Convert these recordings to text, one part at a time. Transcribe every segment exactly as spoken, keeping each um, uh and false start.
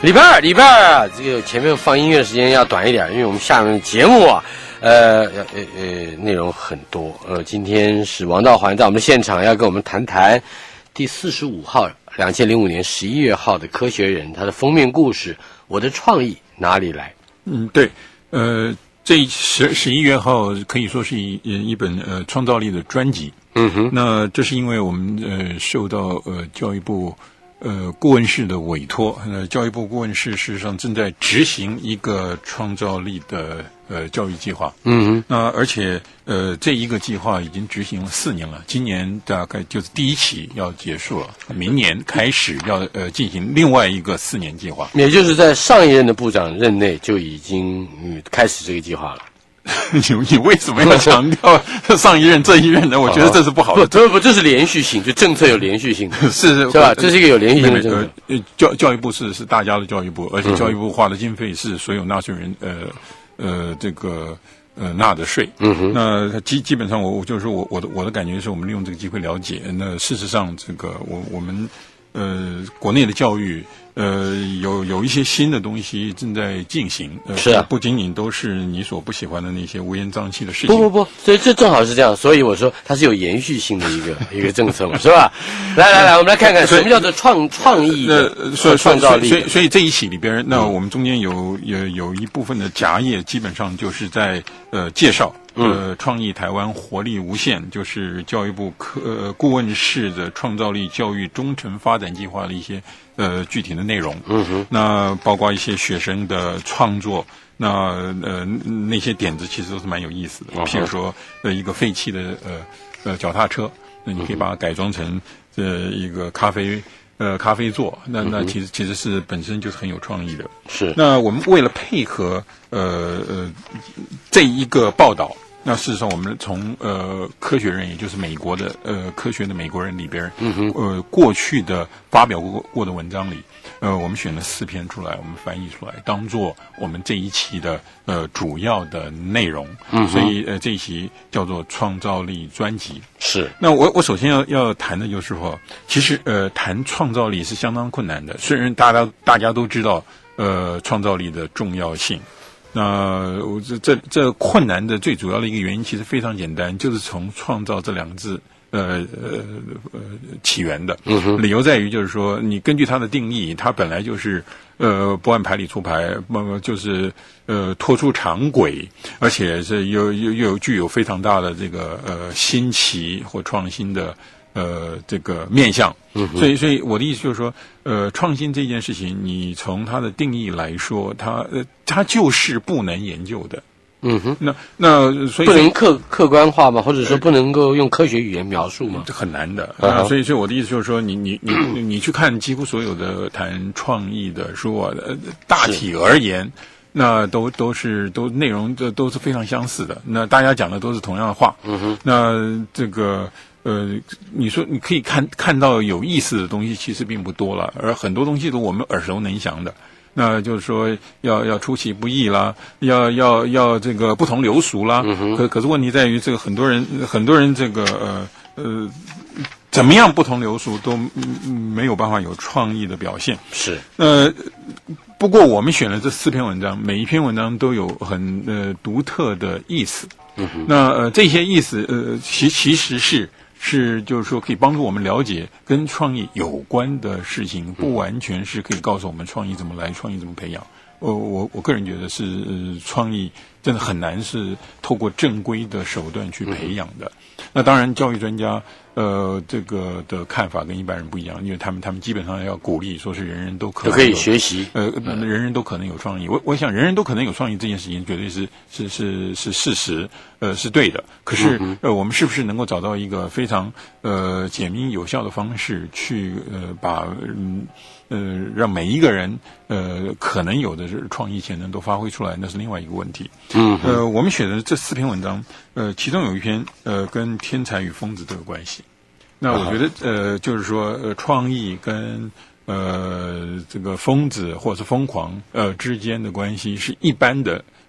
礼拜二，礼拜二啊，这个前面放音乐的时间要短一点，因为我们下面的节目啊，呃呃呃内容很多。呃，今天是王道环在我们的现场，要跟我们谈谈第四十五号，两千零五年十一月号的《科学人》，它的封面故事《我的创意哪里来》。 嗯，对，呃，这十十一月号可以说是一一本呃创造力的专辑。 嗯哼， 那这是因为我们呃受到呃教育部。呃，顾问室的委托，呃，教育部顾问室事实上正在执行一个创造力的呃教育计划。 嗯哼， 那而且呃，这一个计划已经执行了四年了，今年大概就是第一期要结束了，明年开始要呃进行另外一个四年计划。 也就是在上一任的部长任内就已经嗯开始这个计划了。 你你为什么要强调上一任这一任呢？我觉得这是不好的。 不不不，这是连续性，就政策有连续性的， 是是是吧？这是一个有连续性的政策。 呃，教教育部是是大家的教育部，而且教育部花的经费是所有纳税人呃呃这个呃纳的税。 嗯哼。 那基基本上我我就是说我我的我的感觉是我们利用这个机会了解。那事实上这个我我们呃国内的教育。呃，有有一些新的东西正在进行，呃， 是啊， 不仅仅都是你所不喜欢的那些乌烟瘴气的事情。 不不不，所以这正好是这样，所以我说它是有延续性的一个一个政策嘛，是吧？来来来，我们来看看什么叫做创创意的和创造力。 所以所以这一期里边，那我们中间有有有一部分的夹页，基本上就是在呃介绍。呃，创意台湾活力无限，就是教育部科呃顾问室的创造力教育中程发展计划的一些呃具体的内容。 嗯哼， 那包括一些学生的创作，那呃那些点子其实都是蛮有意思的。譬如说，呃一个废弃的呃呃脚踏车，那你可以把它改装成呃一个咖啡。呃，咖啡座，那那其实其实是本身就是很有创意的。 是。 那我们为了配合呃呃这一个报道，那事实上我们从呃科学人，也就是美国的呃科学的美国人里边， 嗯哼， 呃过去的发表过过的文章里，呃我们选了四篇出来，我们翻译出来，当做我们这一期的呃主要的内容。 嗯， 所以呃这一期叫做创造力专辑。 是。 那我我首先要要谈的就是说，其实呃谈创造力是相当困难的。虽然大家大家都知道呃创造力的重要性，那我这这这困难的最主要的一个原因其实非常简单，就是从创造这两个字呃呃呃起源的。 嗯哼， 理由在于就是说，你根据它的定义，它本来就是呃不按牌理出牌，呃就是呃脱出常轨，而且是又又又有具有非常大的这个呃新奇或创新的呃这个面向。 嗯， 所以所以我的意思就是说，呃创新这件事情，你从它的定义来说，它呃它就是不能研究的。 嗯哼， 那那所以不能客客观化吗？或者说不能够用科学语言描述吗？ 这很难的。 啊、 呃，所以所以我的意思就是说，你你你你去看几乎所有的谈创意的书啊，呃，大体而言，那都都是都内容这都是非常相似的。那大家讲的都是同样的话。 嗯哼， 那这个呃，你说你可以看看到有意思的东西，其实并不多了，而很多东西都我们耳熟能详的。那就是说要要出其不意啦，要要要这个不同流俗啦。 嗯、 可可是问题在于，这个很多人很多人这个呃呃，怎么样不同流俗都、嗯、没有办法有创意的表现。 是。 呃，不过我们选了这四篇文章，每一篇文章都有很呃独特的意思。 嗯、 那呃这些意思呃其其实是。是，就是说可以帮助我们了解跟创意有关的事情，不完全是可以告诉我们创意怎么来，创意怎么培养。我我我个人觉得是、呃、创意真的很难是透过正规的手段去培养的。嗯、那当然，教育专家呃这个的看法跟一般人不一样，因为他们他们基本上要鼓励说是人人都可能都可以学习， 呃，人人都可能有创意。我我想人人都可能有创意这件事情绝对是是是是事实，呃是对的。可是呃我们是不是能够找到一个非常呃简明有效的方式去呃把嗯呃让每一个人呃可能有的创意潜能都发挥出来，那是另外一个问题。 嗯， 呃我们选的这四篇文章，呃其中有一篇呃跟天才与疯子都有关系。那我觉得呃就是说呃创意跟呃这个疯子或者是疯狂呃之间的关系是一般的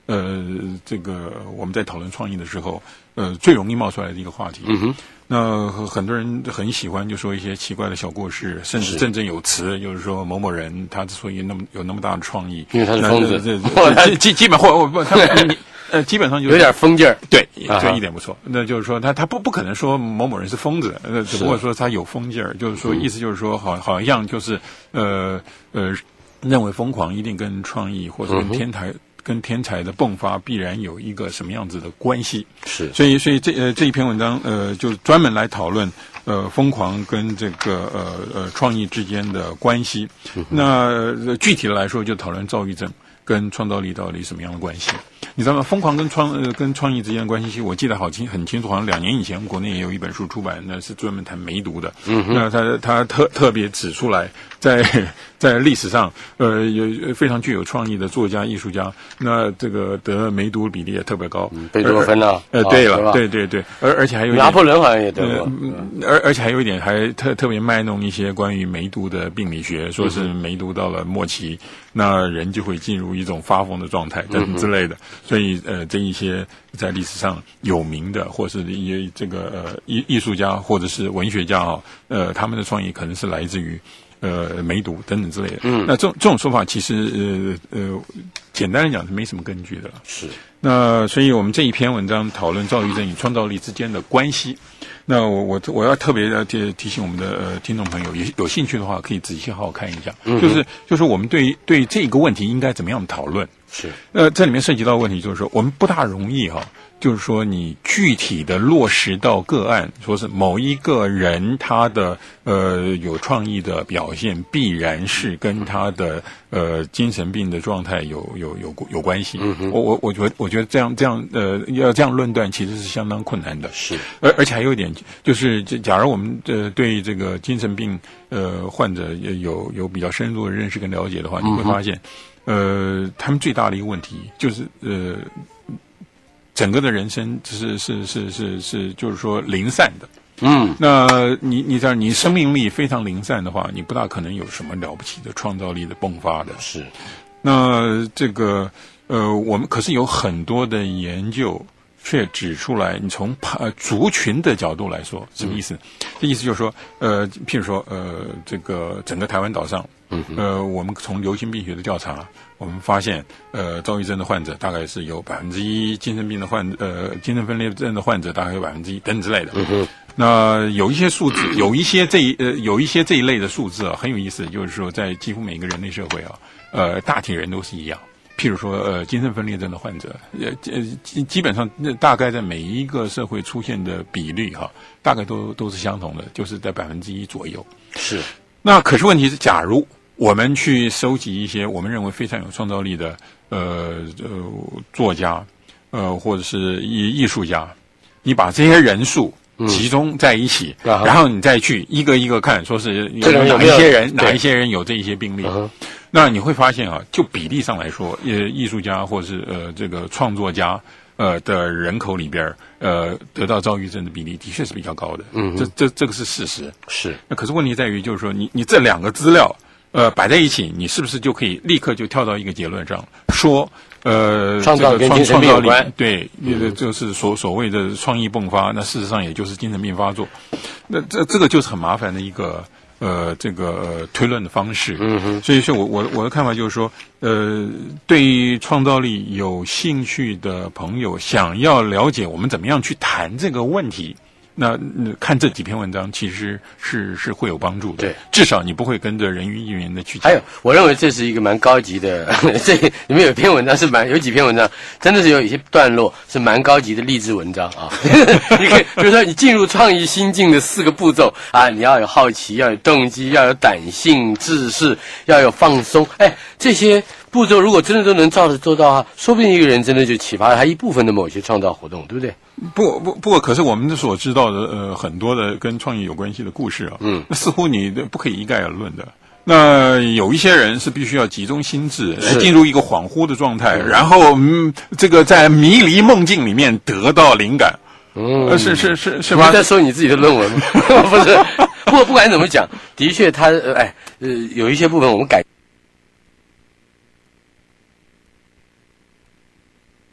呃，这个我们在讨论创意的时候，呃，最容易冒出来的一个话题。 嗯哼。 那很多人很喜欢就说一些奇怪的小故事，甚至振振有词，就是说某某人他之所以那么有那么大的创意， 因为他是疯子， 基基基本或不他你呃基本上就是有点疯劲儿， 对，这一点不错。那就是说他他不不可能说某某人是疯子，呃，只不过说他有疯劲儿，就是说意思就是说好好像就是呃呃认为疯狂一定跟创意或者跟天台。嗯跟天才的迸发必然有一个什么样子的关系？是，所以所以这呃这一篇文章呃就专门来讨论呃疯狂跟这个呃呃创意之间的关系。嗯、那、呃、具体的来说，就讨论躁郁症跟创造力到底什么样的关系？你知道吗？疯狂跟创呃跟创意之间的关系，我记得好清很清楚，好像两年以前国内也有一本书出版，那是专门谈梅毒的。嗯，那他他特特别指出来，在在历史上，呃，有非常具有创意的作家、艺术家，那这个得梅毒比例也特别高。 嗯、贝多芬啊， 呃，对了，对对对，而而且还有拿破仑好像也得过， 呃、而而且还有一点还特特别卖弄一些关于梅毒的病理学，说是梅毒到了末期，嗯、那人就会进入一种发疯的状态等等之类的。所以呃，这一些在历史上有名的，或是一些这个呃艺艺术家或者是文学家啊，呃，他们的创意可能是来自于呃梅毒等等之类的。嗯，那这种这种说法其实呃呃，简单来讲是没什么根据的。是。那所以我们这一篇文章讨论躁郁症与创造力之间的关系。那我我我要特别的提提醒我们的呃听众朋友，有有兴趣的话，可以仔细好好看一下。嗯，就是就是我们对对这个问题应该怎么样讨论？是，呃，这里面涉及到的问题就是说，我们不大容易哈，就是说你具体的落实到个案，说是某一个人他的呃有创意的表现，必然是跟他的呃精神病的状态有有有有关系。嗯、我我我觉得我觉得这样这样呃要这样论断其实是相当困难的。是，而而且还有一点就是，假如我们呃对这个精神病呃患者有有比较深入的认识跟了解的话，你会发现。呃，他们最大的一个问题就是呃，整个的人生是是是是是，就是说零散的。嗯，那你你这样，你生命力非常零散的话，你不大可能有什么了不起的创造力的迸发的。是，那这个呃，我们可是有很多的研究却指出来，你从呃族群的角度来说，什么意思？嗯、这意思就是说，呃，譬如说呃，这个整个台湾岛上。呃，我们从流行病学的调查，我们发现，呃，躁郁症的患者大概是有百分之一，精神病的患呃，精神分裂症的患者大概有百分之一，等等之类的。嗯哼。那有一些数字，有一些这一呃，有一些这一类的数字啊，很有意思，就是说，在几乎每个人类社会啊，呃，大体人都是一样。譬如说，呃，精神分裂症的患者，呃，基基本上大概在每一个社会出现的比率哈、啊，大概都都是相同的，就是在百分之一左右。是。那可是问题是，假如我们去收集一些我们认为非常有创造力的呃呃作家，呃或者是艺艺术家，你把这些人数集中在一起，嗯、然后你再去一个一个看，说是有哪一些人哪一些人有这一些病例，那你会发现啊，就比例上来说，呃，艺术家或者是呃这个创作家。呃的人口里边，呃，得到躁郁症的比例的确是比较高的，嗯，这这这个是事实。是，那可是问题在于，就是说你你这两个资料，呃，摆在一起，你是不是就可以立刻就跳到一个结论上，说，呃， 创造跟精神病有关， 对，嗯、就是所所谓的创意迸发，那事实上也就是精神病发作，那这这个就是很麻烦的一个。呃，这个、呃、推论的方式，嗯哼，所以说我我我的看法就是说，呃，对于创造力有兴趣的朋友，想要了解我们怎么样去谈这个问题，那、呃、看这几篇文章其实是是会有帮助的，对，至少你不会跟着人云亦云的去讲。 还有，我认为这是一个蛮高级的，这里面有一篇文章是蛮有几篇文章，真的是有一些段落是蛮高级的励志文章啊。你可以，比如说你进入创意心境的四个步骤啊，你要有好奇，要有动机，要有胆性、志士，要有放松，哎，这些步骤如果真的都能照着做到啊，说不定一个人真的就启发了他一部分的某些创造活动，对不对？ 不不不过，可是我们所知道的呃很多的跟创意有关系的故事啊，嗯，似乎你不可以一概而论的。那有一些人是必须要集中心智，进入一个恍惚的状态，然后嗯，这个在迷离梦境里面得到灵感。嗯，呃、是是是是吧？ 你在说你自己的论文吗？不是，不过不管怎么讲，的确他呃哎呃有一些部分我们改。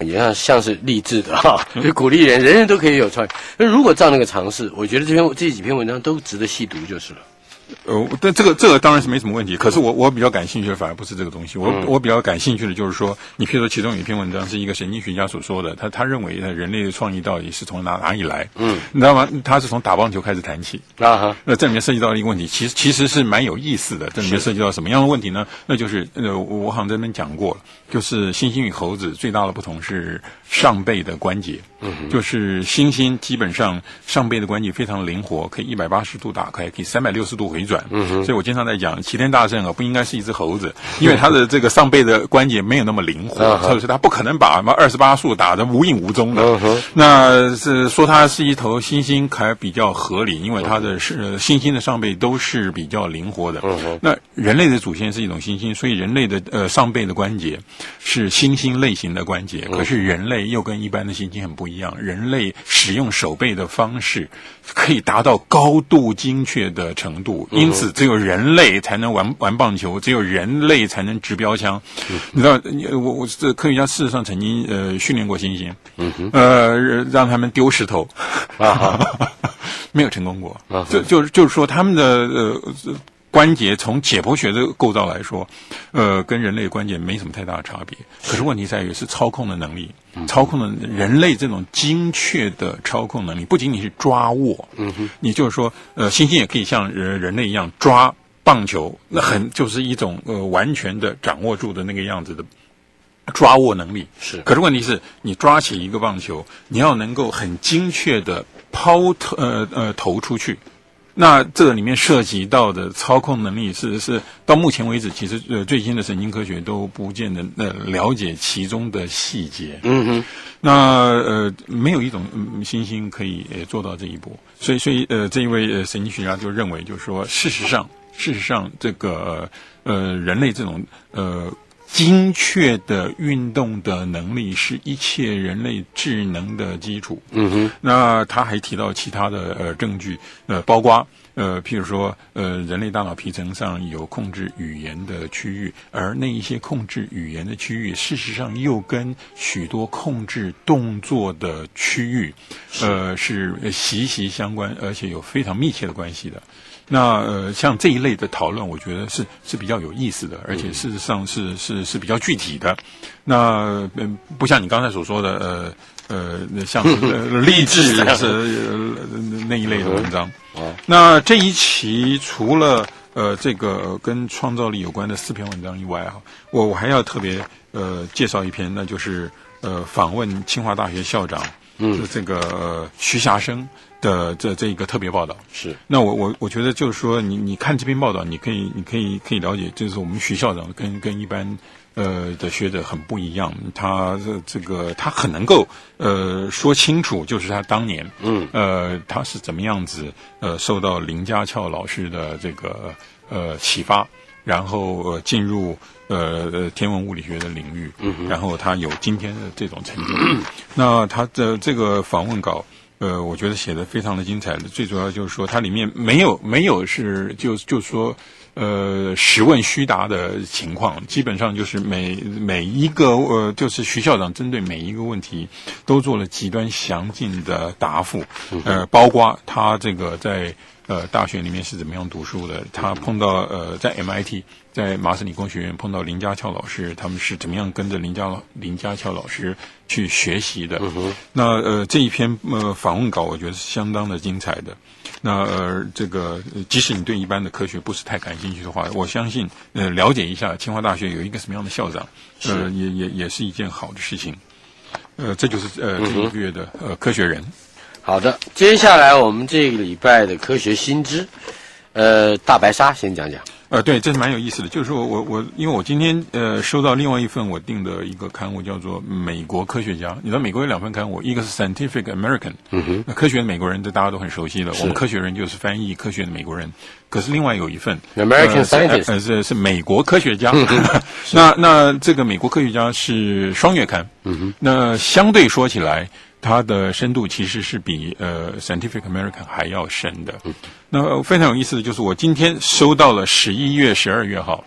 也像像是励志的哈，就鼓励人，人人都可以有创意。那如果照那个尝试，我觉得这篇这几篇文章都值得细读就是了。 呃，但这个这个当然是没什么问题。可是我我比较感兴趣的反而不是这个东西。我、嗯、我比较感兴趣的就是说，你譬如说其中有一篇文章是一个神经学家所说的，他他认为人类的创意到底是从哪哪里来？嗯，你知道吗？他是从打棒球开始谈起啊哈。那这里面涉及到一个问题，其实其实是蛮有意思的。这里面涉及到什么样的问题呢？那就是呃，我好像在那边讲过了，就是猩猩与猴子最大的不同是上背的关节。嗯，就是猩猩基本上上背的关节非常灵活，可以一百八十度打开，可以三百六十度回转。嗯哼，所以我经常在讲齐天大圣啊，不应该是一只猴子，因为它的这个上背的关节没有那么灵活，所以说它不可能把什么二十八术打得无影无踪的。嗯、那是说它是一头猩猩还比较合理，因为它的是、呃、猩猩的上背都是比较灵活的。嗯、那人类的祖先是一种猩猩，所以人类的呃上背的关节是猩猩类型的关节，可是人类又跟一般的猩猩很不一样，人类使用手背的方式可以达到高度精确的程度，因此只有人类才能玩玩棒球，只有人类才能执标枪。嗯、你知道，我我这科学家事实上曾经呃训练过猩猩，嗯、呃让他们丢石头，啊、没有成功过。啊、就就就是说他们的呃。关节从解剖学的构造来说，呃，跟人类关节没什么太大的差别。可是问题在于是操控的能力，操控的人类这种精确的操控能力，不仅仅是抓握，嗯哼，你就是说，呃，猩猩也可以像人人类一样抓棒球，那很就是一种呃完全的掌握住的那个样子的抓握能力。是，可是问题是你抓起一个棒球，你要能够很精确的抛呃呃投出去。那这个里面涉及到的操控能力是是到目前为止，其实呃最新的神经科学都不见得呃了解其中的细节。嗯哼，那呃没有一种、嗯、猩猩可以、呃、做到这一步，所以所以呃这一位呃神经学家就认为，就是说事实上事实上这个呃人类这种呃。精确的运动的能力是一切人类智能的基础。嗯哼，那他还提到其他的呃证据，呃，包括呃，譬如说呃，人类大脑皮层上有控制语言的区域，而那一些控制语言的区域，事实上又跟许多控制动作的区域，呃，是息息相关，而且有非常密切的关系的。那呃，像这一类的讨论，我觉得是是比较有意思的，而且事实上是是是比较具体的。那嗯、呃，不像你刚才所说的呃呃，像呃励志是、呃、那一类的文章。那这一期除了呃这个跟创造力有关的四篇文章以外啊，我我还要特别呃介绍一篇，那就是呃访问清华大学校长，嗯，这个、呃、徐霞生的这这一个特别报道。是，那我我我觉得就是说，你你看这篇报道，你可以你可以可以了解，就是我们徐校长跟跟一般呃的学者很不一样，他这这个他很能够呃说清楚，就是他当年嗯呃他是怎么样子呃受到林家翘老师的这个呃启发，然后呃进入呃天文物理学的领域，嗯，然后他有今天的这种成就。那他的这个访问稿。呃，我觉得写的非常的精彩的，最主要就是说它里面没有没有是就就说呃实问虚答的情况，基本上就是每每一个呃就是徐校长针对每一个问题都做了极端详尽的答复，呃，包括他这个在呃大学里面是怎么样读书的，他碰到呃在 M I T。在麻省理工学院碰到林家翘老师，他们是怎么样跟着林家林家翘老师去学习的？嗯、那呃这一篇呃访问稿，我觉得是相当的精彩的。那呃这个即使你对一般的科学不是太感兴趣的话，我相信呃了解一下清华大学有一个什么样的校长，呃也也也是一件好的事情。呃，这就是呃这一个月的呃科学人。 好的，接下来我们这个礼拜的科学新知，呃大白鲨先讲讲。 呃，对，这是蛮有意思的。就是说我我因为我今天呃收到另外一份我订的一个刊物，叫做《美国科学家》。你知道美国有两份刊物，一个是 Scientific American， 嗯哼，那科学的美国人，这大家都很熟悉的。我们科学人就是翻译科学的美国人。可是另外有一份 American Scientist， 呃是是美国科学家。那那这个美国科学家是双月刊，嗯哼，那相对说起来。它的深度其实是比呃 Scientific American 还要深的。那非常有意思的就是我今天收到了十一月十二月号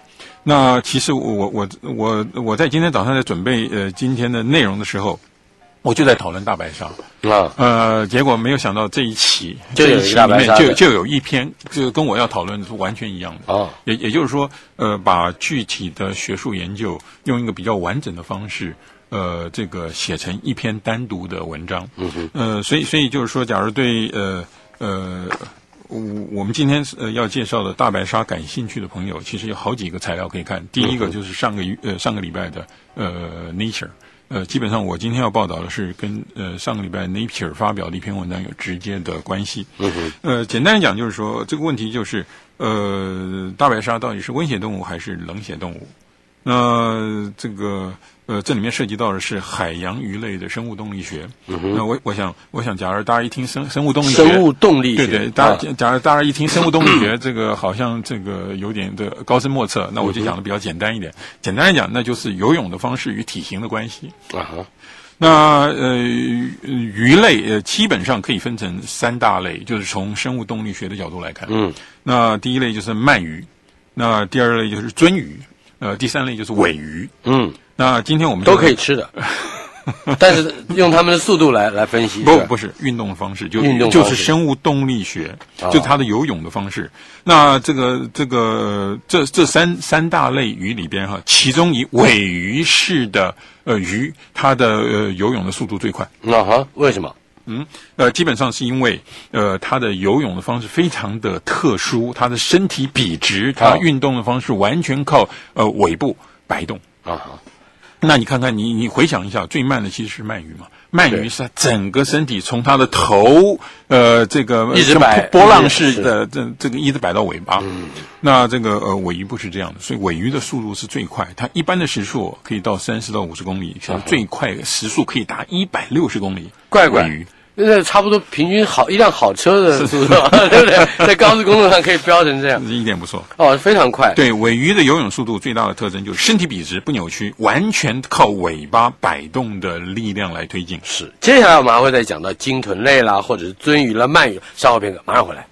那其实我我我我在今天早上在准备呃今天的内容的时候，我就在讨论大白鲨啊，呃，结果没有想到这一期就有一个大白鲨就就有一篇就跟我要讨论的是完全一样的哦， 也也就是说，呃，把具体的学术研究用一个比较完整的方式，呃，这个写成一篇单独的文章，嗯哼，呃，所以所以就是说，假如对呃呃。我我们今天呃要介绍的大白鲨感兴趣的朋友，其实有好几个材料可以看。第一个就是上个呃上个礼拜的呃 Nature， 呃基本上我今天要报道的是跟呃上个礼拜 Nature 发表的一篇文章有直接的关系。嗯哼。呃，简单讲就是说这个问题就是呃大白鲨到底是温血动物还是冷血动物？那这个呃，这里面涉及到的是海洋鱼类的生物动力学。嗯哼。那我我想我想，假如大家一听生生物动力学， 生物动力学， 对对，大家、啊、假如大家一听生物动力学，这个好像这个有点的高深莫测，那我就讲的比较简单一点。嗯、简单来讲，那就是游泳的方式与体型的关系。啊哈。那呃，鱼类呃基本上可以分成三大类，就是从生物动力学的角度来看。嗯。那第一类就是鳗鱼，那第二类就是鳟鱼。呃，第三类就是尾鱼。嗯，那今天我们都可以吃的，但是用他们的速度来来分析。 不，不是运动方式，就运动就是生物动力学，哦、就它的游泳的方式。那这个这个这这三三大类鱼里边哈，其中以尾鱼式的呃鱼，它的呃游泳的速度最快。 啊哈，为什么？ 嗯，呃，基本上是因为，呃，他的游泳的方式非常的特殊，他的身体笔直，他运动的方式完全靠呃尾部摆动啊。那你看看，你你回想一下，最慢的其实是鳗鱼嘛，鳗鱼是整个身体从它的头，呃，这个一直摆波浪式的这这个一直摆到尾巴。嗯，那这个呃尾鱼不是这样的，所以尾鱼的速度是最快，它一般的时速可以到三十到五十公里，像最快时速可以达一百六十公里。 怪怪鱼。那差不多平均好一辆好车的速度，对不对？在高速公路上可以飙成这样， 一点不错哦，非常快。 对，尾鱼的游泳速度最大的特征就是身体笔直不扭曲，完全靠尾巴摆动的力量来推进。 是，接下来我们还会再讲到鲸豚类啦，或者是鳟鱼啦、鳗鱼，稍后片刻，马上回来。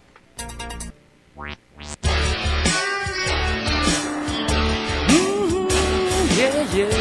嗯，yeah yeah。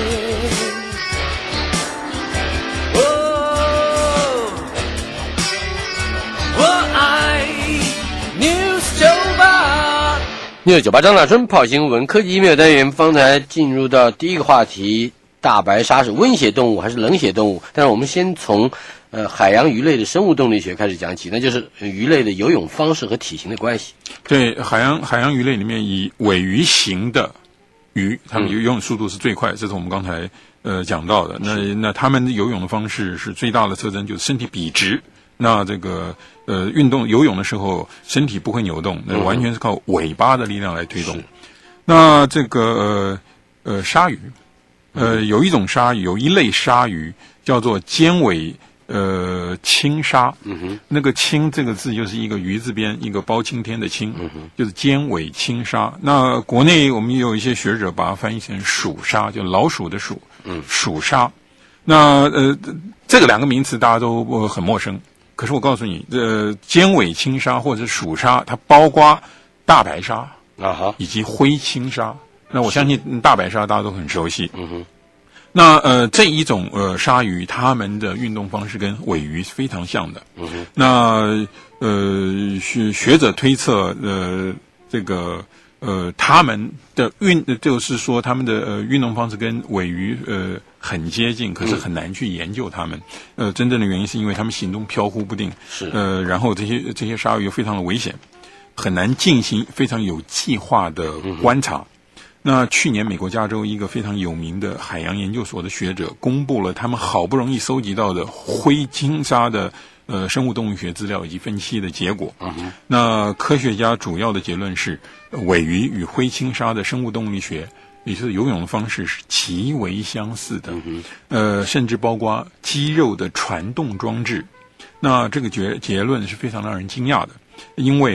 六九八张大春泡新闻科技音乐单元，方才进入到第一个话题，大白鲨是温血动物还是冷血动物？但是我们先从呃海洋鱼类的生物动力学开始讲起，那就是鱼类的游泳方式和体型的关系。 对，海洋海洋鱼类里面以尾鱼型的鱼，它们游泳速度是最快，嗯、这是我们刚才呃讲到的。那那它们游泳的方式是最大的特征就是身体笔直。那这个呃运动游泳的时候身体不会扭动，那完全是靠尾巴的力量来推动。嗯、那这个呃呃鲨鱼，呃有一种鲨鱼，有一类鲨鱼叫做尖尾呃青鲨。嗯哼，那个青这个字就是一个鱼字边一个包青天的青，嗯哼，就是尖尾青鲨。那国内我们也有一些学者把它翻译成鼠鲨，就老鼠的鼠，嗯，鼠鲨。那呃这个两个名词大家都、呃、很陌生。可是我告诉你，呃，尖尾青鲨或者鼠鲨，它包括大白鲨啊哈，以及灰青鲨。那我相信大白鲨大家都很熟悉。嗯哼。那呃这一种呃鲨鱼，它们的运动方式跟尾鱼是非常像的。嗯哼。那呃学学者推测，呃这个呃它们的运，就是说它们的呃运动方式跟尾鱼呃。很接近，可是很难去研究它们。嗯、呃，真正的原因是因为它们行动飘忽不定，是呃，然后这些这些鲨鱼又非常的危险，很难进行非常有计划的观察。嗯、那去年美国加州一个非常有名的海洋研究所的学者公布了他们好不容易收集到的灰青鲨的呃生物动力学资料以及分析的结果。嗯、那科学家主要的结论是，尾鱼与灰青鲨的生物动力学。也就是游泳的方式是极为相似的，嗯、呃，甚至包括肌肉的传动装置。那这个结结论是非常让人惊讶的，因为啊，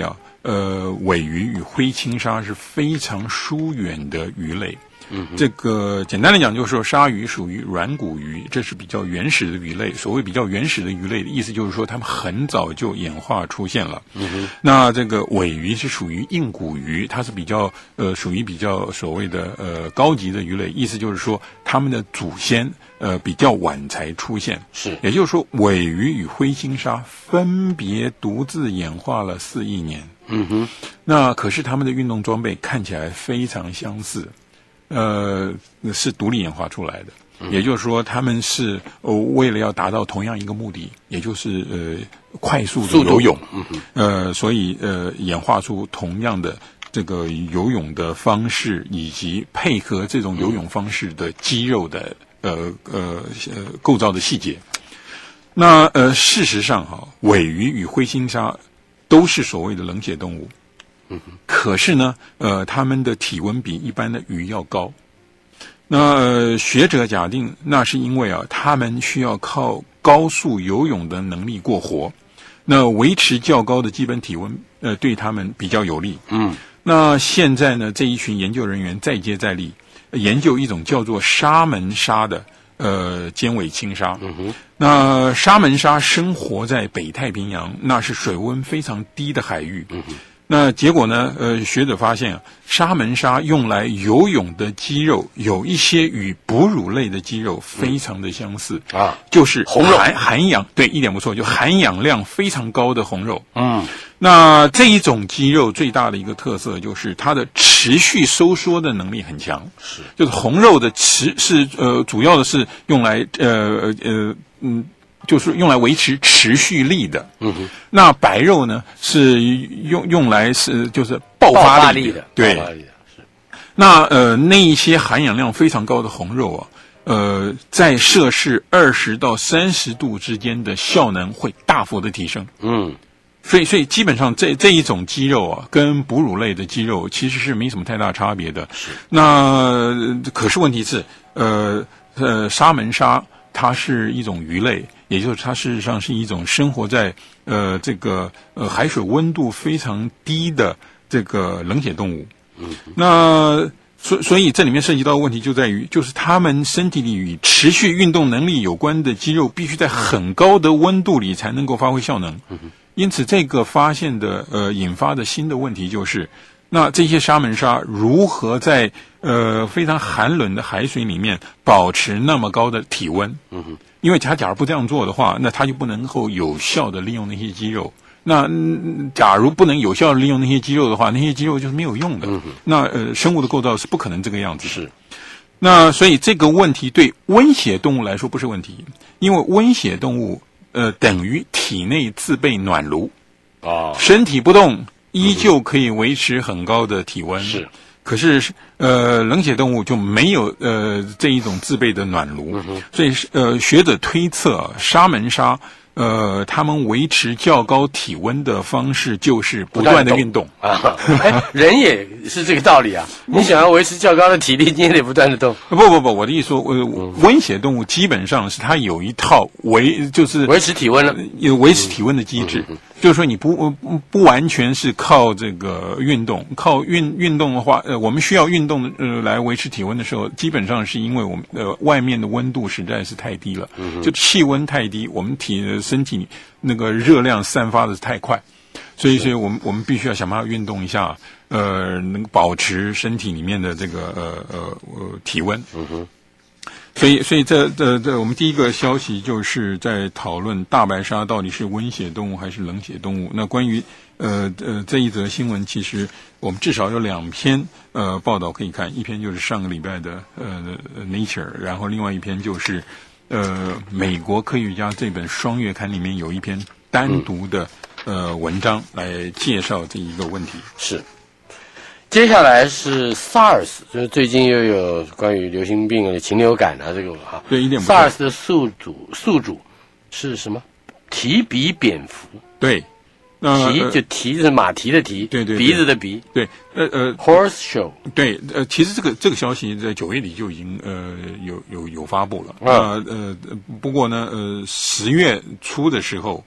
呃，尾鱼与灰青鲨是非常疏远的鱼类。嗯，这个简单的讲就是说，鲨鱼属于软骨鱼，这是比较原始的鱼类。所谓比较原始的鱼类的意思就是说，它们很早就演化出现了。嗯哼，那这个尾鱼是属于硬骨鱼，它是比较呃属于比较所谓的呃高级的鱼类，意思就是说，它们的祖先呃比较晚才出现。是，也就是说，尾鱼与灰青鲨分别独自演化了四亿年。嗯哼，那可是它们的运动装备看起来非常相似。呃，是独立演化出来的，嗯、也就是说，他们是呃为了要达到同样一个目的，也就是呃快速的游泳，嗯、呃，所以呃演化出同样的这个游泳的方式，以及配合这种游泳方式的肌肉的呃呃呃构造的细节。那呃，事实上哈，尾鱼与灰青鲨都是所谓的冷血动物。嗯，可是呢，呃，它们的体温比一般的鱼要高。那、呃、学者假定，那是因为啊，它们需要靠高速游泳的能力过活。那维持较高的基本体温，呃，对它们比较有利。嗯，那现在呢，这一群研究人员再接再厉，研究一种叫做沙门鲨的呃尖尾青鲨。嗯哼，那沙门鲨生活在北太平洋，那是水温非常低的海域。嗯哼。那结果呢？呃，学者发现啊，沙门鲨用来游泳的肌肉有一些与哺乳类的肌肉非常的相似、嗯、啊，就是含含氧，对，一点不错，就含氧量非常高的红肉。嗯，那这一种肌肉最大的一个特色就是它的持续收缩的能力很强，是，就是红肉的持是呃，主要的是用来呃呃嗯。就是用来维持持续力的，嗯哼。那白肉呢是用用来是就是爆发力的，力的对。爆发力的是。那呃那一些含氧量非常高的红肉啊，呃在摄氏二十到三十度之间的效能会大幅的提升。嗯。所以所以基本上这这一种肌肉啊，跟哺乳类的肌肉其实是没什么太大差别的。是。那可是问题是，呃呃沙门鲨它是一种鱼类。也就是它事实上是一种生活在呃这个呃海水温度非常低的这个冷血动物。嗯，那所所以这里面涉及到的问题就在于，就是它们身体里与持续运动能力有关的肌肉，必须在很高的温度里才能够发挥效能。嗯，因此这个发现的呃引发的新的问题就是，那这些沙门鲨如何在呃非常寒冷的海水里面保持那么高的体温？嗯哼。因为他假如不这样做的话，那他就不能够有效的利用那些肌肉。那、嗯、假如不能有效的利用那些肌肉的话，那些肌肉就是没有用的。嗯、那呃，生物的构造是不可能这个样子。是。那所以这个问题对温血动物来说不是问题，因为温血动物呃等于体内自备暖炉啊，身体不动依旧可以维持很高的体温。是。可是，呃，冷血动物就没有呃这一种自备的暖炉，嗯、所以呃，学者推测沙门鲨呃，他们维持较高体温的方式就是不断的运动啊。哎，人也是这个道理啊。你想要维持较高的体力，你也得不断的动。 不不不，我的意思说，呃，温血动物基本上是它有一套维就是维持体温了， 有维持体温的机制。嗯嗯嗯就是说，你不不不完全是靠这个运动，靠运运动的话，呃，我们需要运动呃来维持体温的时候，基本上是因为我们呃外面的温度实在是太低了，嗯、就气温太低，我们体身体那个热量散发的太快，所以所以我们我们必须要想办法运动一下，呃，能保持身体里面的这个呃呃呃体温。嗯哼。所以，所以这这这，我们第一个消息就是在讨论大白鲨到底是温血动物还是冷血动物。那关于呃呃这一则新闻，其实我们至少有两篇呃报道可以看，一篇就是上个礼拜的呃 Nature， 然后另外一篇就是呃美国科学家这本双月刊里面有一篇单独的呃文章来介绍这一个问题。 是。接下来是 SARS， 就是最近又有关于流行病、禽流感啊这个哈。 对，一点不错。 SARS 的宿主宿主是什么？提鼻蝙蝠。 对， 呃、提就提是马蹄的蹄， 对 对, 对， 鼻子的鼻。 对，呃呃 ，horse show。 对，呃，其实这个这个消息在九月底就已经呃有有有发布了。啊、呃呃，不过呢，呃，十月初的时候。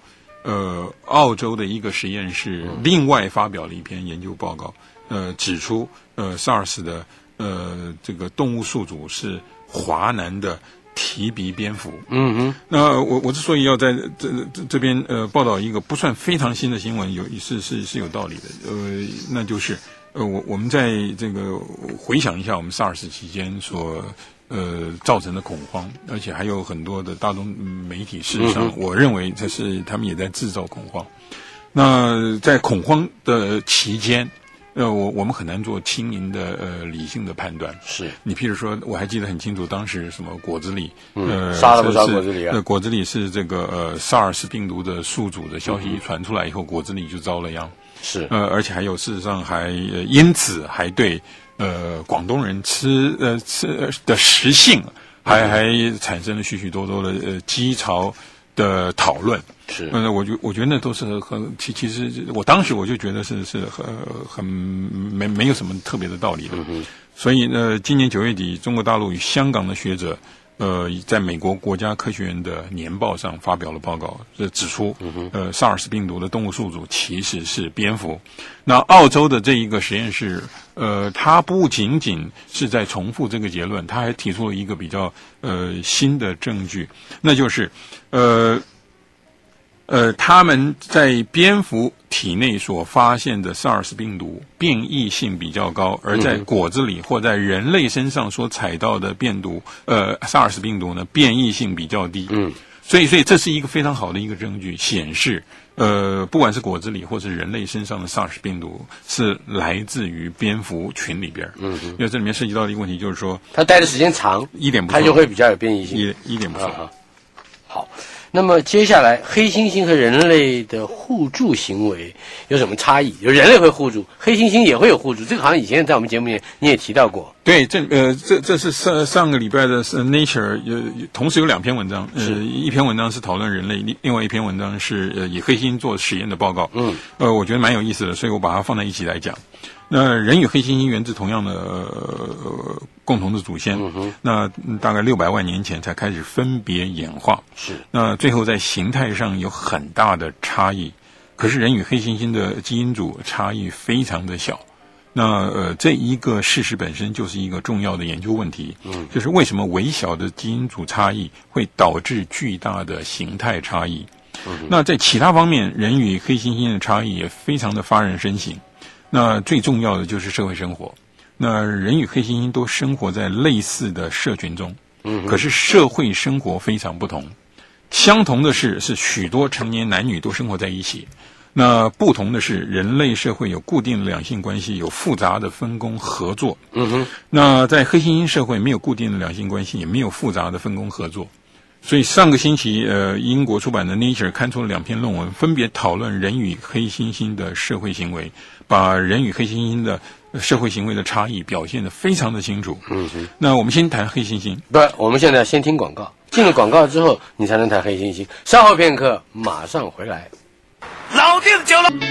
呃，澳洲的一个实验室另外发表了一篇研究报告，呃，指出呃 SARS 的呃这个动物宿主是华南的提鼻蝙蝠。 嗯哼。 那我我之所以要在这这这边呃报道一个不算非常新的新闻，有是是是有道理的。呃，那就是呃我我们在这个回想一下我们 SARS 期间所呃造成的恐慌，而且还有很多的大众媒体，事实上、嗯、我认为这是他们也在制造恐慌。那在恐慌的期间。呃，我我们很难做轻盈的呃理性的判断。 是你譬如说，我还记得很清楚，当时什么果子狸， 嗯、 呃， 杀了不少果子狸啊。 呃，果子狸是这个呃 SARS 病毒的宿主的消息一传出来以后，嗯、果子狸就遭了殃。 是呃，而且还有事实上还、呃、因此还对呃广东人吃呃吃的食性还、嗯、还产生了许许多多的呃激潮的讨论。 是， 嗯，我觉我觉得那都是很其其实我当时我就觉得是是很很没没有什么特别的道理的。 嗯、 所以呢，今年九月底，中国大陆与香港的学者，呃，在美国国家科学院的年报上发表了报告，这指出， 嗯、 呃 ，SARS 病毒的动物宿主其实是蝙蝠。那澳洲的这一个实验室，呃，它不仅仅是在重复这个结论，它还提出了一个比较呃新的证据，那就是呃。呃，他们在蝙蝠体内所发现的 SARS 病毒变异性比较高，而在果子里或在人类身上所采到的病毒，呃 ，SARS 病毒呢变异性比较低。 嗯， 所以，所以这是一个非常好的一个证据，显示，呃，不管是果子里或是人类身上的 SARS 病毒是来自于蝙蝠群里边。 嗯， 因为这里面涉及到的一个问题就是说， 它待的时间长， 一点不错， 它就会比较有变异性， 一一点不错。 啊、好。那么接下来，黑猩猩和人类的互助行为有什么差异？有人类会互助，黑猩猩也会有互助。这个好像以前在我们节目里你也提到过。 对，这呃，这这是上上个礼拜的 Nature 有同时有两篇文章，呃，一篇文章是讨论人类，另外一篇文章是呃以黑猩猩做实验的报告。 嗯， 呃，我觉得蛮有意思的，所以我把它放在一起来讲。那人与黑猩猩源自同样的、呃、共同的祖先， 嗯、 那大概六百万年前才开始分别演化， 是那最后在形态上有很大的差异，可是人与黑猩猩的基因组差异非常的小。那呃，这一个事实本身就是一个重要的研究问题， 嗯， 就是为什么微小的基因组差异会导致巨大的形态差异？ 嗯、 那在其他方面，人与黑猩猩的差异也非常的发人深省。那最重要的就是社会生活。那人与黑猩猩都生活在类似的社群中， 嗯， 可是社会生活非常不同。相同的是，是许多成年男女都生活在一起。那不同的是，人类社会有固定的两性关系，有复杂的分工合作。 嗯哼。 那在黑猩猩社会没有固定的两性关系，也没有复杂的分工合作。所以上个星期，呃，英国出版的 Nature 刊出了两篇论文，分别讨论人与黑猩猩的社会行为，把人与黑猩猩的社会行为的差异表现得非常的清楚。 嗯哼。 那我们先谈黑猩猩。 不，我们现在先听广告，进了广告之后，你才能谈黑猩猩。稍后片刻，马上回来。 老定酒了。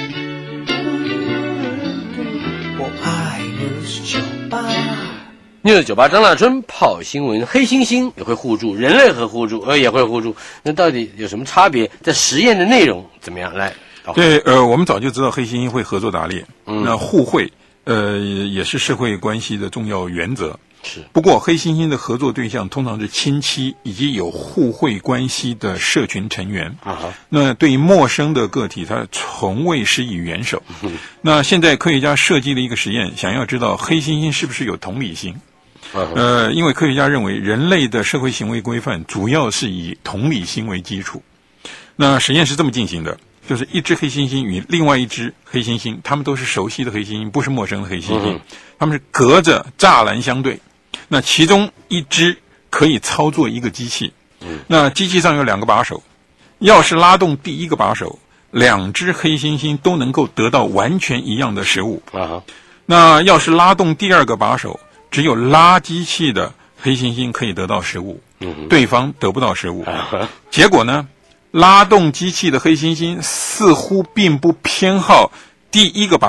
我爱News酒吧。 News酒吧张大春跑新闻，黑猩猩也会互助，人类和互助，呃，也会互助。那到底有什么差别？在实验的内容怎么样？来， 对，呃，我们早就知道黑猩猩会合作打猎， 嗯， 那互惠，呃，也是社会关系的重要原则。 是， 不过黑猩猩的合作对象通常是亲戚以及有互惠关系的社群成员。 啊， 那对于陌生的个体，他从未施以援手。 嗯， 那现在科学家设计了一个实验，想要知道黑猩猩是不是有同理心。呃，因为科学家认为人类的社会行为规范主要是以同理心为基础。那实验是这么进行的，就是一只黑猩猩与另外一只黑猩猩，他们都是熟悉的黑猩猩，不是陌生的黑猩猩， 嗯， 他们是隔着栅栏相对。那其中一只可以操作一个机器， 嗯， 那机器上有两个把手，要是拉动第一个把手，两只黑猩猩都能够得到完全一样的食物。 啊， 那要是拉动第二个把手，只有拉机器的黑猩猩可以得到食物， 嗯， 对方得不到食物。 啊， 结果呢，拉动机器的黑猩猩似乎并不偏好第一个把手，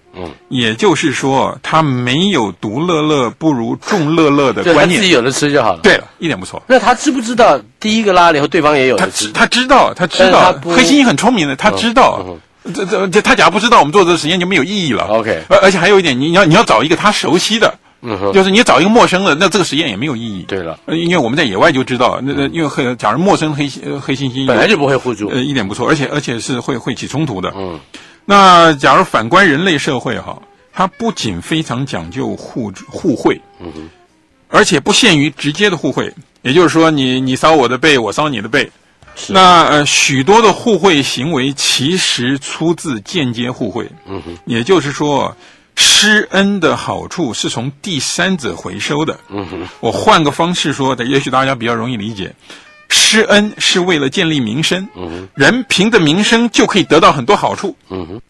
嗯，也就是说，他没有独乐乐不如众乐乐的观念， 自己有的吃就好了。 对了，一点不错。 那他知不知道第一个拉了以后，对方也有的吃？ 他知道，他知道。黑猩猩很聪明的，他知道。嗯嗯、这这这，他假如不知道，我们做这个实验就没有意义了。 OK， 而而且还有一点，你要你要找一个他熟悉的。嗯哼，就是你找一个陌生的，那这个实验也没有意义。 对了， 因为我们在野外就知道，那那因为黑，假如陌生黑黑猩猩本来就不会互助， 呃，一点不错，而且而且是会会起冲突的。嗯，那假如反观人类社会哈，它不仅非常讲究互互惠，嗯哼，而且不限于直接的互惠，也就是说你，你你搔我的背，我搔你的背。那呃，许多的互惠行为其实出自间接互惠。嗯哼，也就是说。施恩的好处是从第三者回收的。嗯哼，我换个方式说的，也许大家比较容易理解。施恩是为了建立名声，嗯哼，人凭着名声就可以得到很多好处。嗯哼，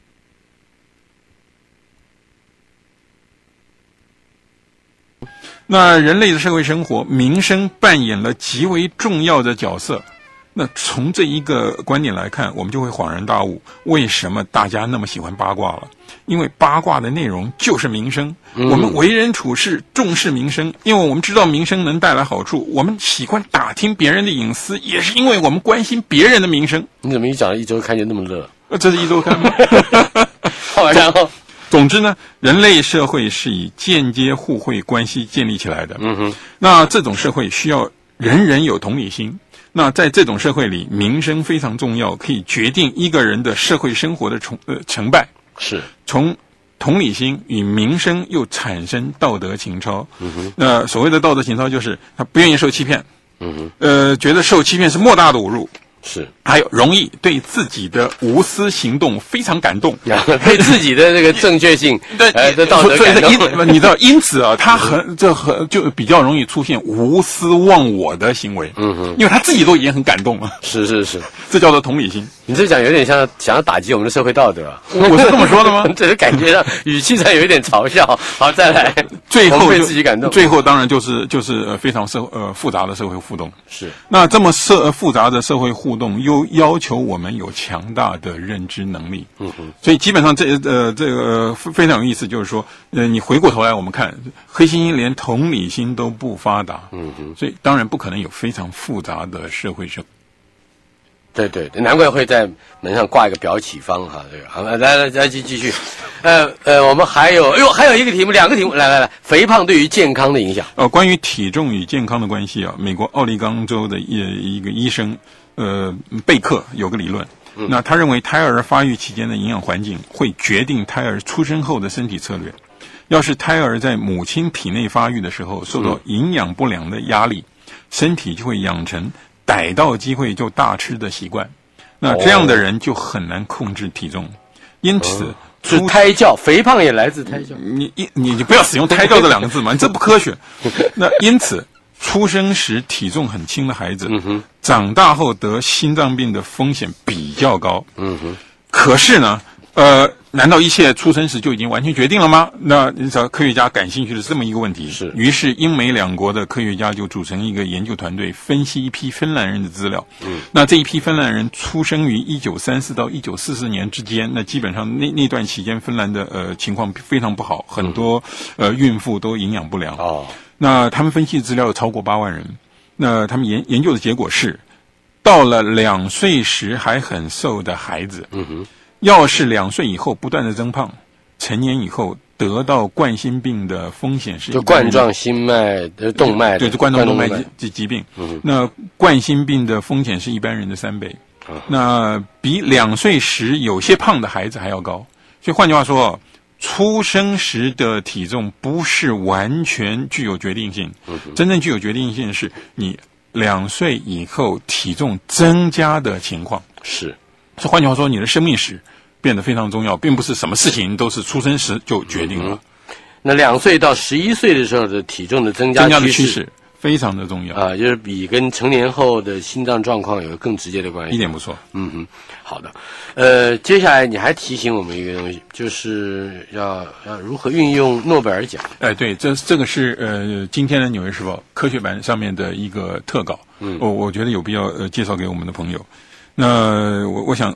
那人类的社会生活，名声扮演了极为重要的角色。那从这一个观点来看，我们就会恍然大悟，为什么大家那么喜欢八卦了？因为八卦的内容就是名声，嗯、我们为人处事重视名声，因为我们知道名声能带来好处，我们喜欢打听别人的隐私，也是因为我们关心别人的名声。 你怎么一讲一周刊就那么热？ 这是一周刊吗？ 好，然后。 总之呢，人类社会是以间接互惠关系建立起来的。嗯哼，那这种社会需要人人有同理心。那在这种社会里，名声非常重要，可以决定一个人的社会生活的成呃成败。 是从同理心与名声又产生道德情操。嗯哼，那所谓的道德情操就是他不愿意受欺骗。嗯哼，呃，觉得受欺骗是莫大的侮辱。 是， 还有容易对自己的无私行动非常感动， 对自己的这个正确性， 对呃，的道德感动。 你知道，因此啊，他很这很就比较容易出现无私忘我的行为。嗯哼，因为他自己都已经很感动了。 是是是， 这叫做同理心。 你这讲有点像想要打击我们的社会道德啊！ 我是这么说的吗？ 这是感觉上语气上有一点嘲笑。好，再来， 最后被自己感动。 最后当然就是就是呃非常社呃复杂的社会互动。 是， 那这么社复杂的社会互动，又要求我们有强大的认知能力。嗯哼，所以基本上这呃这个非常有意思，就是说，呃，你回过头来我们看，黑猩猩连同理心都不发达。嗯哼，所以当然不可能有非常复杂的社会生。 对对，难怪会在门上挂一个表启方哈，这个好，来来来继继续，呃呃，我们还有，哎呦，还有一个题目，两个题目，来来来，肥胖对于健康的影响。 呃，关于体重与健康的关系啊，美国奥利冈州的一一个医生，呃，贝克有个理论，嗯、那他认为胎儿发育期间的营养环境会决定胎儿出生后的身体策略。要是胎儿在母亲体内发育的时候受到营养不良的压力，嗯、身体就会养成逮到机会就大吃的习惯，那这样的人就很难控制体重。因此， 哦、是胎教，肥胖也来自胎教。 你你你你不要使用胎教这两个字嘛，你这不科学。那因此，出生时体重很轻的孩子，嗯哼，长大后得心脏病的风险比较高。嗯哼，可是呢，呃，难道一切出生时就已经完全决定了吗？那你找科学家感兴趣的是这么一个问题。 是， 于是英美两国的科学家就组成一个研究团队，分析一批芬兰人的资料。嗯，那这一批芬兰人出生于一九三四到一九四四年之间，那基本上那那段期间，芬兰的呃情况非常不好，很多呃孕妇都营养不良。哦，那他们分析资料超过八万人，那他们研研究的结果是，到了两岁时还很瘦的孩子，嗯哼。要是两岁以后不断的增胖，成年以后得到冠心病的风险是就冠状心脉的动脉的对，就冠状动脉疾疾病。嗯，那冠心病的风险是一般人的三倍，嗯、那比两岁时有些胖的孩子还要高。所以换句话说，出生时的体重不是完全具有决定性，嗯、真正具有决定性是你两岁以后体重增加的情况。 是。 所以换句话说，你的生命史变得非常重要，并不是什么事情都是出生时就决定了。 嗯、那两岁到十一岁的时候的体重的增加增加的趋势非常的重要啊，就是比跟成年后的心脏状况有更直接的关系。 一点不错。 嗯哼，好的。呃，接下来你还提醒我们一个东西，就是要要如何运用诺贝尔奖。 哎，对，这这个是呃今天的《纽约时报》科学版上面的一个特稿。嗯，我我觉得有必要呃介绍给我们的朋友。那我我想、呃，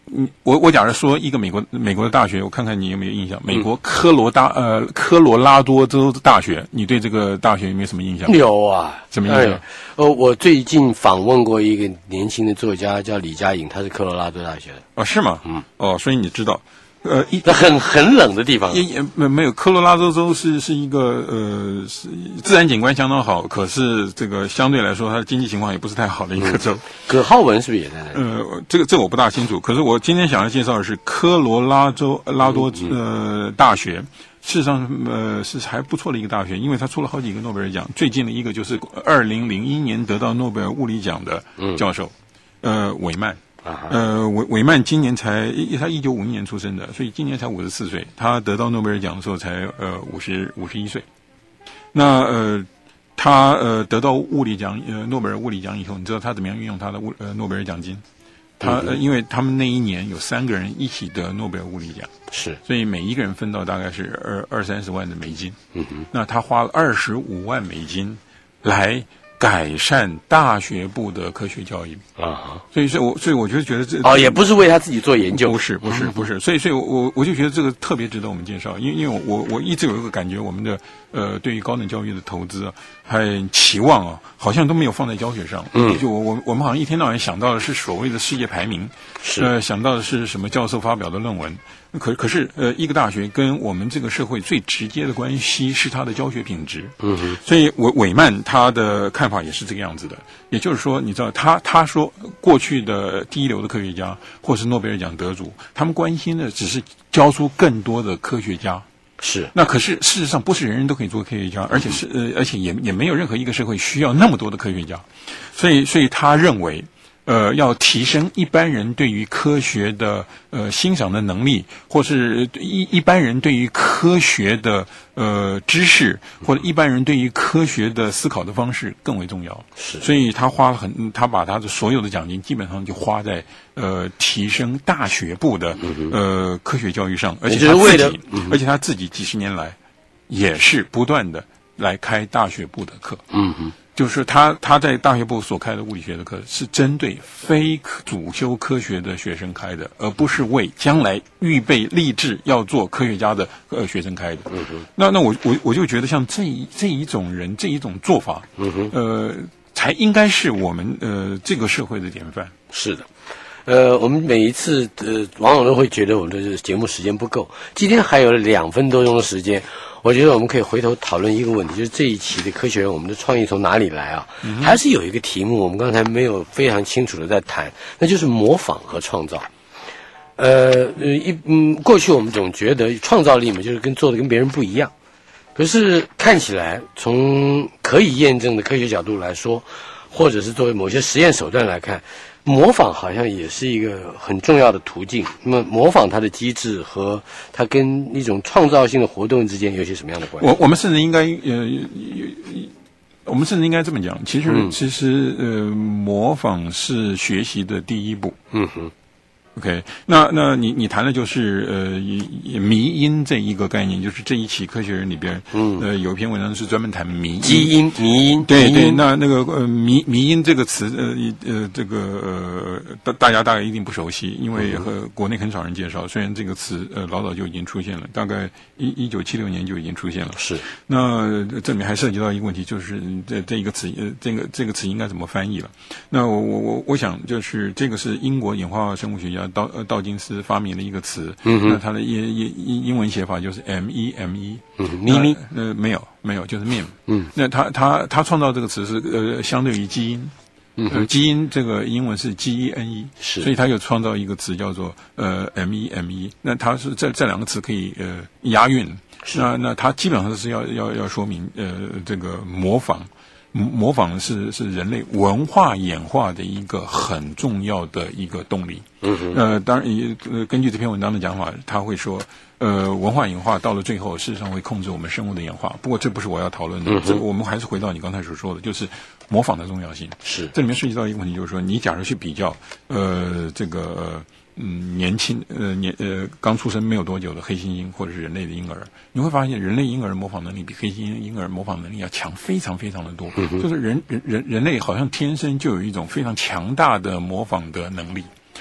嗯，我我假如说一个美国美国的大学，我看看你有没有印象？美国科罗大呃科罗拉多州大学，你对这个大学有没有什么印象？ 有啊， 什么印象？ 哎呃，我最近访问过一个年轻的作家，叫李佳颖，他是科罗拉多大学的。 哦，是吗？ 嗯， 哦，所以你知道。呃，一那很很冷的地方， 也也没没有。科罗拉多州是是一个呃，是自然景观相当好，可是这个相对来说，它的经济情况也不是太好的一个州。嗯、 葛浩文是不是也在那里？ 呃，这个这个我不大清楚。可是我今天想要介绍的是科罗拉州拉多呃大学，事实上呃是还不错的一个大学，因为它出了好几个诺贝尔奖。最近的一个就是二零零一年得到诺贝尔物理奖的教授，嗯、呃，韦曼。呃，韦韦曼今年才，他一九五一年出生的，所以今年才五十四岁。他得到诺贝尔奖的时候才呃五十五十一岁。那呃，他呃得到物理奖呃诺贝尔物理奖以后，你知道他怎么样运用他的物呃诺贝尔奖金？他呃，因为他们那一年有三个人一起得诺贝尔物理奖， 是， 所以每一个人分到大概是二二三十万的美金。 嗯哼， 那他花了二十五万美金来改善大学部的科学教育啊， 所以，所以我，所以我就觉得这哦，也不是为他自己做研究， 不是，不是，不是，所以，所以我我就觉得这个特别值得我们介绍，因为，因为我我一直有一个感觉，我们的呃，对于高等教育的投资啊，还期望啊，好像都没有放在教学上。嗯，就我我我们好像一天到晚想到的是所谓的世界排名， 是呃，想到的是什么教授发表的论文。可可是，呃，一个大学跟我们这个社会最直接的关系是它的教学品质。 嗯哼， 所以韦韦曼他的看法也是这个样子的。也就是说，你知道，他他说过去的第一流的科学家或是诺贝尔奖得主，他们关心的只是教出更多的科学家。 是， 那可是事实上不是人人都可以做科学家，而且是呃，而且也也没有任何一个社会需要那么多的科学家。所以，所以他认为。呃，要提升一般人对于科学的呃欣赏的能力，或是一一般人对于科学的呃知识，或者一般人对于科学的思考的方式更为重要。 是， 所以他花了很，他把他的所有的奖金基本上就花在呃提升大学部的呃科学教育上，而且他自己，嗯、而且他自己几十年来也是不断的来开大学部的课。 嗯哼。 就是他他在大学部所开的物理学的课是针对非主修科学的学生开的，而不是为将来预备立志要做科学家的呃学生开的。 嗯哼， 那那我我我就觉得像这一这一种人这一种做法， 嗯哼， 呃，才应该是我们呃这个社会的典范。 是的。呃，我们每一次呃，往往都会觉得我们的节目时间不够。今天还有两分多钟的时间，我觉得我们可以回头讨论一个问题，就是这一期的科学人，我们的创意从哪里来啊？嗯、还是有一个题目，我们刚才没有非常清楚的在谈，那就是模仿和创造。呃，一嗯，过去我们总觉得创造力嘛，就是跟做的跟别人不一样。可是看起来，从可以验证的科学角度来说，或者是作为某些实验手段来看。模仿好像也是一个很重要的途径。那么，模仿它的机制和它跟一种创造性的活动之间有些什么样的关系？ 我我们甚至应该呃，我们甚至应该这么讲，其实、嗯、其实呃，模仿是学习的第一步。 嗯哼。 OK， 那那你你谈的就是呃迷因这一个概念，就是这一期科学人里边，嗯，呃有一篇文章是专门谈迷因基因迷因， 对对，那那个呃迷迷因这个词呃呃这个呃大大家大概一定不熟悉，因为和国内很少人介绍，虽然这个词呃老早就已经出现了，大概一一九七六年就已经出现了。 是， 那这里面还涉及到一个问题，就是这这一个词呃这个这个词应该怎么翻译了？那我我我我想就是这个是英国演化生物学家。道呃道金斯发明了一个词， 嗯、 那它的英英英文写法就是 M E M E， 嗯，咪咪， 呃没有没有就是 meme， 嗯， 那他他他创造这个词是呃相对于基因， 嗯、 呃基因这个英文是 G E N E， 是， 所以他有创造一个词叫做呃 M E M E， 那它是这这两个词可以呃押韵，那那它基本上是要要要说明呃这个模仿。模仿是是人类文化演化的一个很重要的一个动力。 嗯哼， 呃，当然，呃，根据这篇文章的讲法，他会说，呃，文化演化到了最后，事实上会控制我们生物的演化。不过，这不是我要讨论的。 嗯、 这我们还是回到你刚才所说的，就是模仿的重要性。 是， 这里面涉及到一个问题，就是说，你假如去比较，呃，这个。呃嗯，年轻呃年呃刚出生没有多久的黑猩猩或者是人类的婴儿，你会发现人类婴儿模仿能力比黑猩猩婴儿模仿能力要强非常非常的多。 嗯、 就是人人人人类好像天生就有一种非常强大的模仿的能力。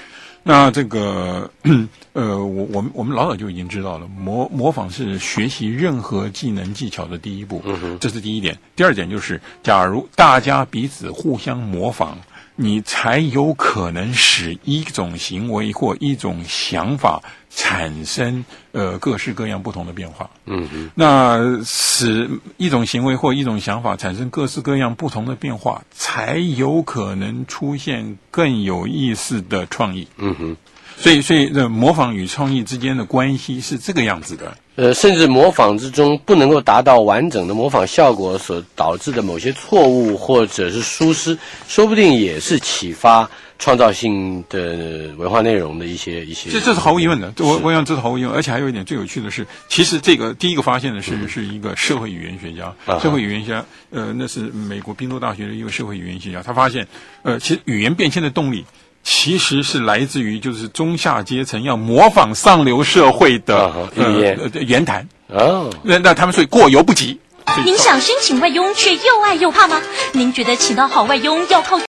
那这个呃，我我们我们老早就已经知道了，模模仿是学习任何技能技巧的第一步， 嗯哼， 这是第一点。第二点就是，假如大家彼此互相模仿，你才有可能使一种行为或一种想法产生呃各式各样不同的变化。 嗯哼， 那使一种行为或一种想法产生各式各样不同的变化，才有可能出现更有意思的创意。 嗯哼， 所以，所以呃，模仿与创意之间的关系是这个样子的。 呃，甚至模仿之中不能够达到完整的模仿效果所导致的某些错误或者是疏失，说不定也是启发创造性的文化内容的一些一些。 这这是毫无疑问的，我我想这是毫无疑问。而且还有一点最有趣的是，其实这个第一个发现的是、嗯、是一个社会语言学家， 啊、 社会语言学家，呃，那是美国宾州大学的一个社会语言学家，他发现，呃，其实语言变迁的动力。其实是来自于就是中下阶层要模仿上流社会的、 啊、语言、 呃、言谈哦， 那那他们所以过犹不及。 您想申请外佣却又爱又怕吗？您觉得请到好外佣要靠